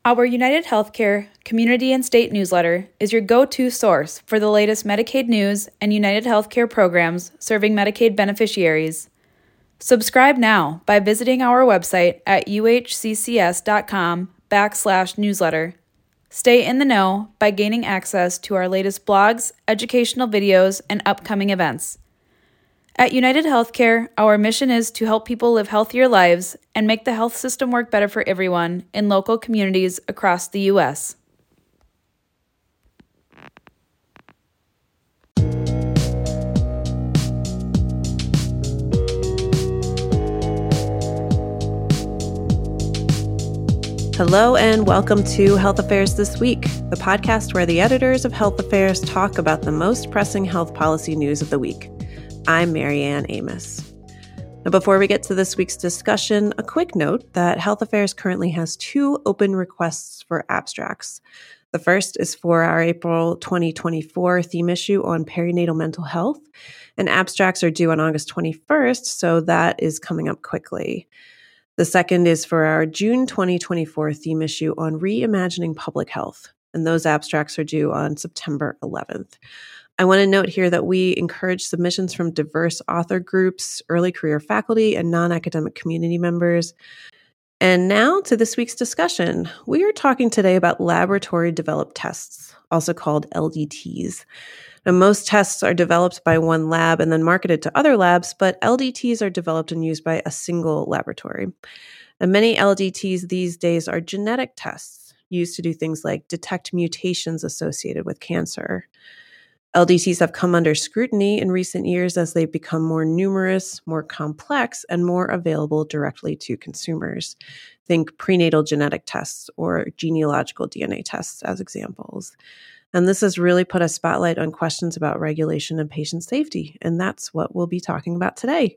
Our United Healthcare Community and State newsletter is your go-to source for the latest Medicaid news and United Healthcare programs serving Medicaid beneficiaries. Subscribe now by visiting our website at uhccs.com/newsletter. Stay in the know by gaining access to our latest blogs, educational videos, and upcoming events. At United Healthcare, our mission is to help people live healthier lives and make the health system work better for everyone in local communities across the U.S. Hello and welcome to Health Affairs This Week, the podcast where the editors of Health Affairs talk about the most pressing health policy news of the week. I'm Marianne Amos. Now, before we get to this week's discussion, a quick note that Health Affairs currently has 2 open requests for abstracts. The first is for our April 2024 theme issue on perinatal mental health, and abstracts are due on August 21st, so that is coming up quickly. The second is for our June 2024 theme issue on reimagining public health, and those abstracts are due on September 11th. I want to note here that we encourage submissions from diverse author groups, early career faculty, and non-academic community members. And now to this week's discussion. We are talking today about laboratory-developed tests, also called LDTs. Now, most tests are developed by one lab and then marketed to other labs, but LDTs are developed and used by a single laboratory. And many LDTs these days are genetic tests used to do things like detect mutations associated with cancer. LDTs have come under scrutiny in recent years as they've become more numerous, more complex, and more available directly to consumers. Think prenatal genetic tests or genealogical DNA tests as examples. And this has really put a spotlight on questions about regulation and patient safety, and that's what we'll be talking about today.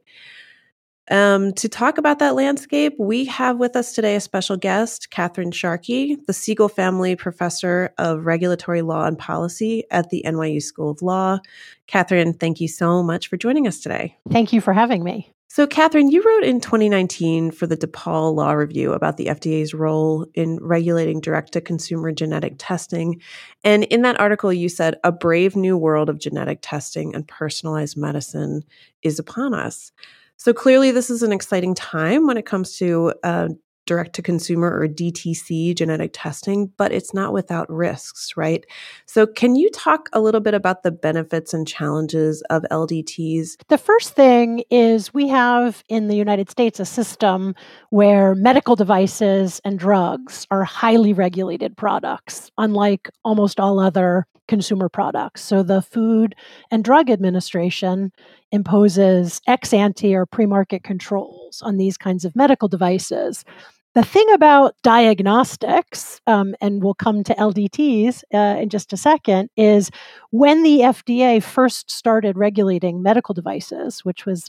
To talk about that landscape, we have with us today a special guest, Catherine Sharkey, the Siegel Family Professor of Regulatory Law and Policy at the NYU School of Law. Catherine, thank you so much for joining us today. Thank you for having me. So, Catherine, you wrote in 2019 for the DePaul Law Review about the FDA's role in regulating direct-to-consumer genetic testing. And in that article, you said, a brave new world of genetic testing and personalized medicine is upon us. So clearly, this is an exciting time when it comes to direct-to-consumer or DTC genetic testing, but it's not without risks, right? So can you talk a little bit about the benefits and challenges of LDTs? The first thing is we have in the United States a system where medical devices and drugs are highly regulated products, unlike almost all other consumer products. So the Food and Drug Administration imposes ex ante or pre-market controls on these kinds of medical devices. The thing about diagnostics, and we'll come to LDTs in just a second, is when the FDA first started regulating medical devices, which was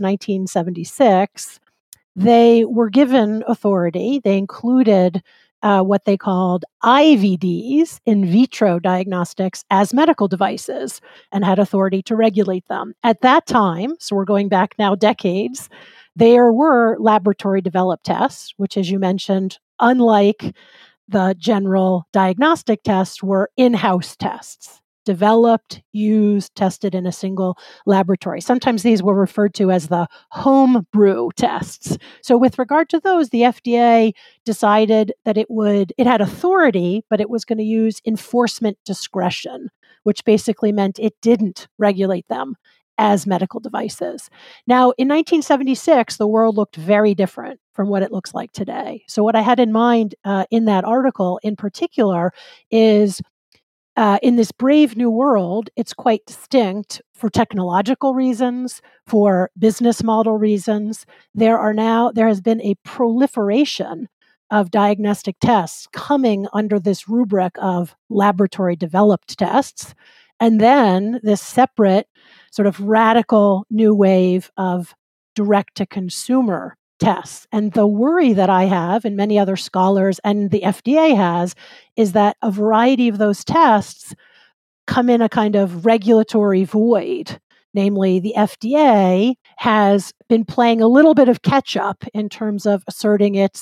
1976, they were given authority. They included what they called IVDs, in vitro diagnostics, as medical devices and had authority to regulate them. At that time, so we're going back now decades, there were laboratory developed tests, which, as you mentioned, unlike the general diagnostic tests, were in-house tests. Developed, used, tested in a single laboratory. Sometimes these were referred to as the home brew tests. So with regard to those, the FDA decided that it had authority, but it was going to use enforcement discretion, which basically meant it didn't regulate them as medical devices. Now, in 1976, the world looked very different from what it looks like today. So what I had in mind in that article in particular is in this brave new world, it's quite distinct for technological reasons, for business model reasons. There has been a proliferation of diagnostic tests coming under this rubric of laboratory developed tests. And then this separate sort of radical new wave of direct-to-consumer tests. And the worry that I have, and many other scholars and the FDA has, is that a variety of those tests come in a kind of regulatory void. Namely, the FDA has been playing a little bit of catch-up in terms of asserting its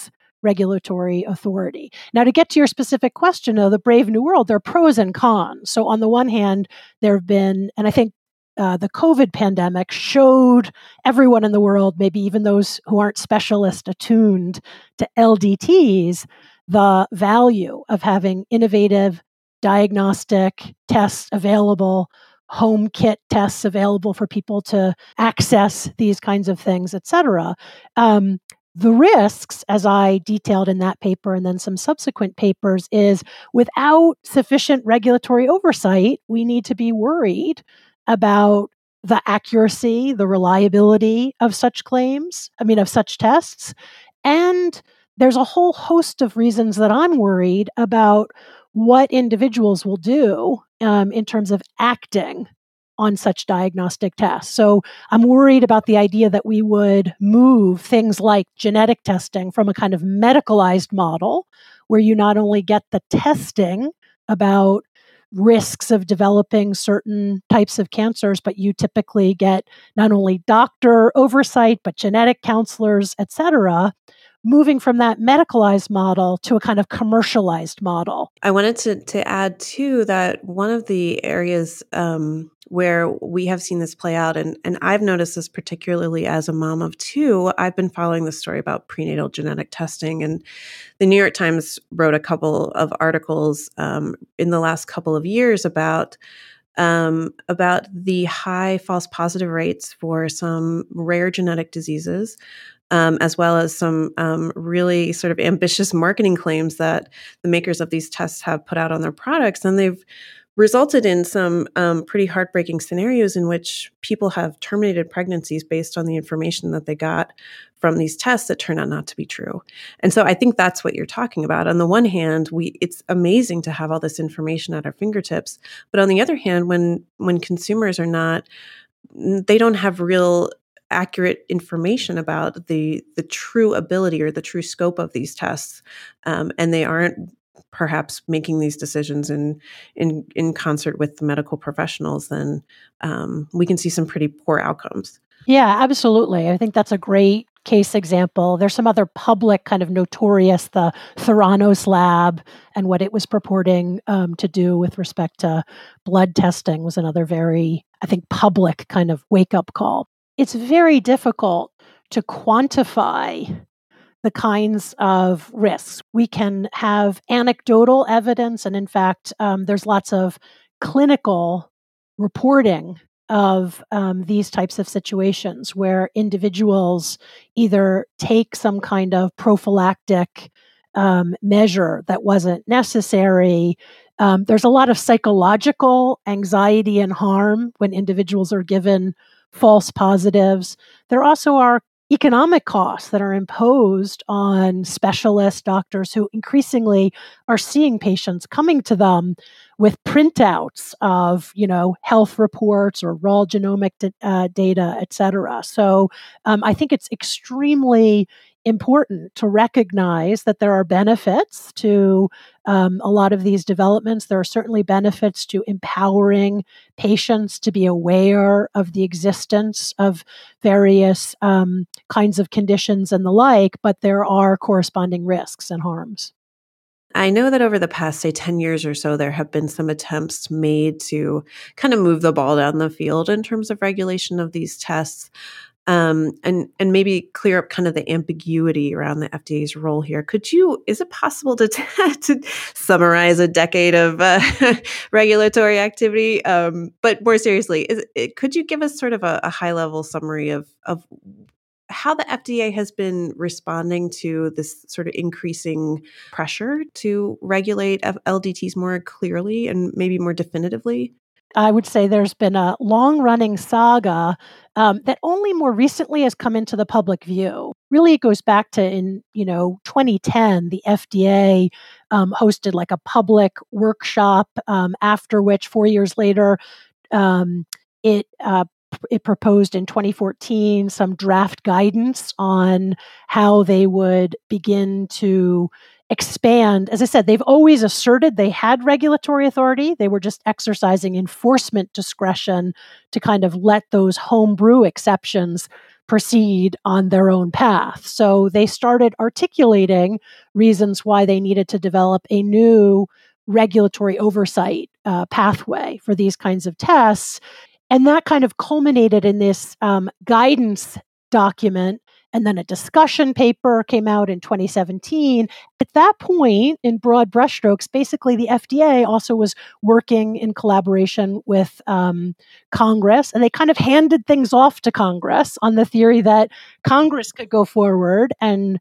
regulatory authority. Now, to get to your specific question, though, the Brave New World, there are pros and cons. So on the one hand, there have been, and I think the COVID pandemic showed everyone in the world, maybe even those who aren't specialist attuned to LDTs, the value of having innovative diagnostic tests available, home kit tests available for people to access these kinds of things, et cetera. The risks, as I detailed in that paper and then some subsequent papers, is without sufficient regulatory oversight, we need to be worried about the accuracy, the reliability of such claims, of such tests. And there's a whole host of reasons that I'm worried about what individuals will do in terms of acting on such diagnostic tests. So I'm worried about the idea that we would move things like genetic testing from a kind of medicalized model where you not only get the testing about risks of developing certain types of cancers, but you typically get not only doctor oversight, but genetic counselors, et cetera, moving from that medicalized model to a kind of commercialized model. I wanted to add, too, that one of the areas where we have seen this play out, and I've noticed this particularly as a mom of two, I've been following the story about prenatal genetic testing, and the New York Times wrote a couple of articles in the last couple of years about the high false positive rates for some rare genetic diseases, as well as some really sort of ambitious marketing claims that the makers of these tests have put out on their products. And they've resulted in some pretty heartbreaking scenarios in which people have terminated pregnancies based on the information that they got from these tests that turned out not to be true. And so I think that's what you're talking about. On the one hand, it's amazing to have all this information at our fingertips. But on the other hand, when consumers they don't have real accurate information about the true ability or the true scope of these tests, and they aren't perhaps making these decisions in concert with the medical professionals, then we can see some pretty poor outcomes. Yeah, absolutely. I think that's a great case example. There's some other public kind of notorious, the Theranos lab and what it was purporting to do with respect to blood testing was another very, I think, public kind of wake-up call. It's very difficult to quantify the kinds of risks. We can have anecdotal evidence, and in fact, there's lots of clinical reporting of these types of situations where individuals either take some kind of prophylactic measure that wasn't necessary. There's a lot of psychological anxiety and harm when individuals are given false positives. There also are economic costs that are imposed on specialist doctors who increasingly are seeing patients coming to them with printouts of, health reports or raw genomic data, et cetera. So I think it's extremely important to recognize that there are benefits to a lot of these developments. There are certainly benefits to empowering patients to be aware of the existence of various kinds of conditions and the like, but there are corresponding risks and harms. I know that over the past, say, 10 years or so, there have been some attempts made to kind of move the ball down the field in terms of regulation of these tests. And maybe clear up kind of the ambiguity around the FDA's role here. Is it possible to summarize a decade of regulatory activity? But more seriously, could you give us sort of a high-level summary of how the FDA has been responding to this sort of increasing pressure to regulate LDTs more clearly and maybe more definitively? I would say there's been a long-running saga that only more recently has come into the public view. Really, it goes back to in 2010, the FDA hosted like a public workshop, after which 4 years later, it proposed in 2014 some draft guidance on how they would begin to expand. As I said, they've always asserted they had regulatory authority. They were just exercising enforcement discretion to kind of let those homebrew exceptions proceed on their own path. So they started articulating reasons why they needed to develop a new regulatory oversight pathway for these kinds of tests. And that kind of culminated in this guidance document. And then a discussion paper came out in 2017. At that point, in broad brushstrokes, basically the FDA also was working in collaboration with Congress, and they kind of handed things off to Congress on the theory that Congress could go forward and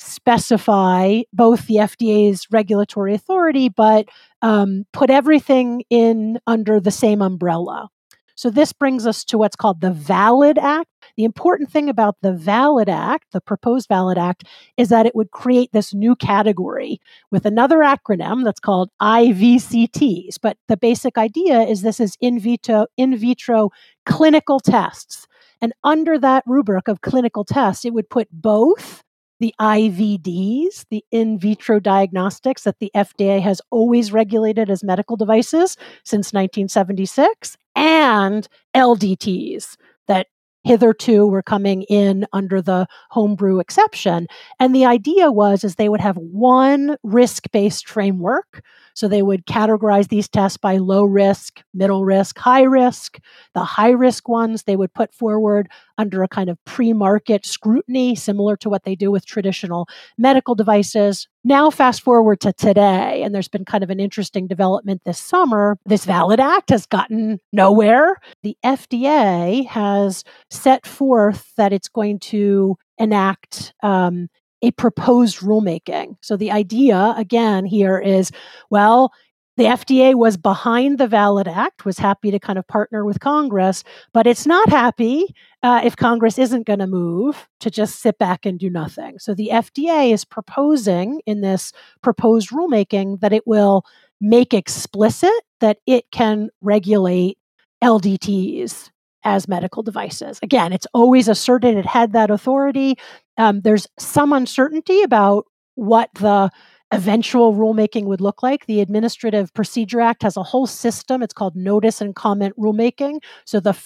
specify both the FDA's regulatory authority, but put everything in under the same umbrella. So this brings us to what's called the VALID Act. The important thing about the VALID Act, the proposed VALID Act, is that it would create this new category with another acronym that's called IVCTs. But the basic idea is this is in vitro clinical tests. And under that rubric of clinical tests, it would put both the IVDs, the in vitro diagnostics that the FDA has always regulated as medical devices since 1976, and LDTs that hitherto were coming in under the homebrew exception. And the idea was they would have one risk-based framework. So they would categorize these tests by low risk, middle risk, high risk. The high risk ones they would put forward under a kind of pre-market scrutiny, similar to what they do with traditional medical devices. Now, fast forward to today, and there's been kind of an interesting development this summer. This VALID Act has gotten nowhere. The FDA has set forth that it's going to enact a proposed rulemaking. So the idea, again, here is, well, the FDA was behind the VALID Act, was happy to kind of partner with Congress, but it's not happy if Congress isn't going to move to just sit back and do nothing. So the FDA is proposing in this proposed rulemaking that it will make explicit that it can regulate LDTs as medical devices. Again, it's always asserted it had that authority. There's some uncertainty about what the eventual rulemaking would look like. The Administrative Procedure Act has a whole system. It's called notice and comment rulemaking. So the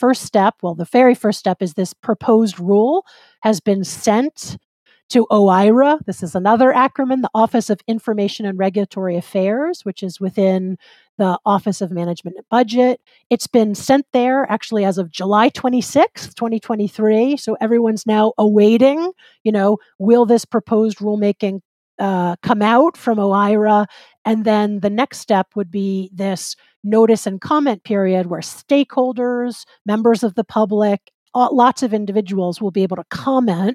very first step is this proposed rule has been sent to OIRA. This is another acronym, the Office of Information and Regulatory Affairs, which is within the Office of Management and Budget. It's been sent there actually as of July 26th, 2023. So everyone's now awaiting, will this proposed rulemaking come out from OIRA? And then the next step would be this notice and comment period where stakeholders, members of the public, lots of individuals will be able to comment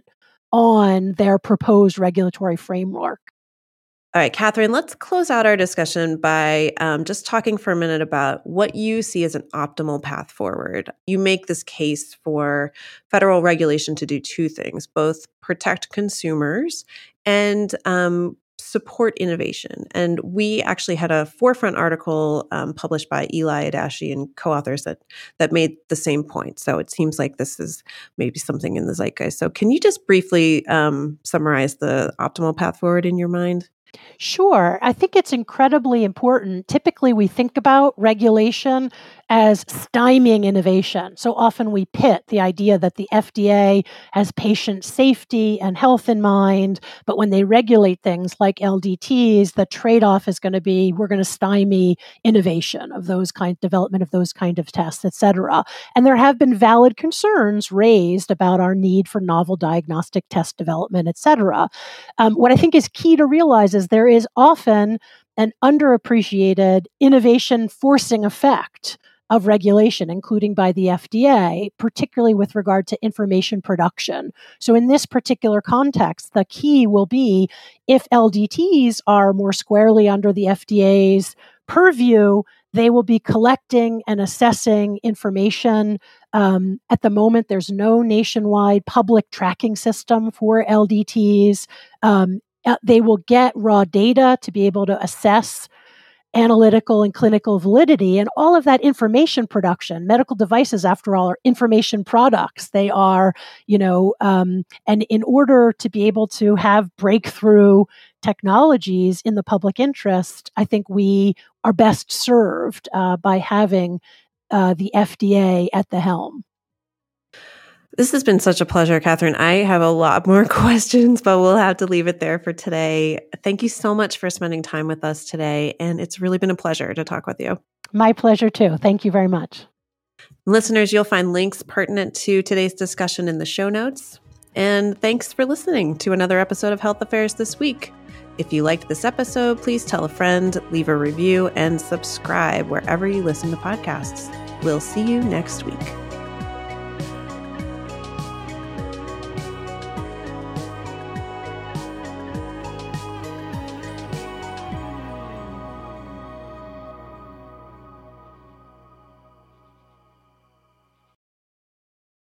on their proposed regulatory framework. All right, Catherine, let's close out our discussion by just talking for a minute about what you see as an optimal path forward. You make this case for federal regulation to do two things, both protect consumers and support innovation. And we actually had a forefront article published by Eli Adashi and co-authors that made the same point. So it seems like this is maybe something in the zeitgeist. So can you just briefly summarize the optimal path forward in your mind? Sure. I think it's incredibly important. Typically, we think about regulation as stymieing innovation. So often we pit the idea that the FDA has patient safety and health in mind, but when they regulate things like LDTs, the trade-off is going to be we're going to stymie innovation of development of those kind of tests, et cetera. And there have been valid concerns raised about our need for novel diagnostic test development, et cetera. What I think is key to realize is there is often an underappreciated innovation forcing effect of regulation, including by the FDA, particularly with regard to information production. So in this particular context, the key will be if LDTs are more squarely under the FDA's purview, they will be collecting and assessing information. At the moment, there's no nationwide public tracking system for LDTs. They will get raw data to be able to assess analytical and clinical validity, and all of that information production. Medical devices, after all, are information products. They are, and in order to be able to have breakthrough technologies in the public interest, I think we are best served by having the FDA at the helm. This has been such a pleasure, Catherine. I have a lot more questions, but we'll have to leave it there for today. Thank you so much for spending time with us today. And it's really been a pleasure to talk with you. My pleasure, too. Thank you very much. Listeners, you'll find links pertinent to today's discussion in the show notes. And thanks for listening to another episode of Health Affairs This Week. If you liked this episode, please tell a friend, leave a review, and subscribe wherever you listen to podcasts. We'll see you next week.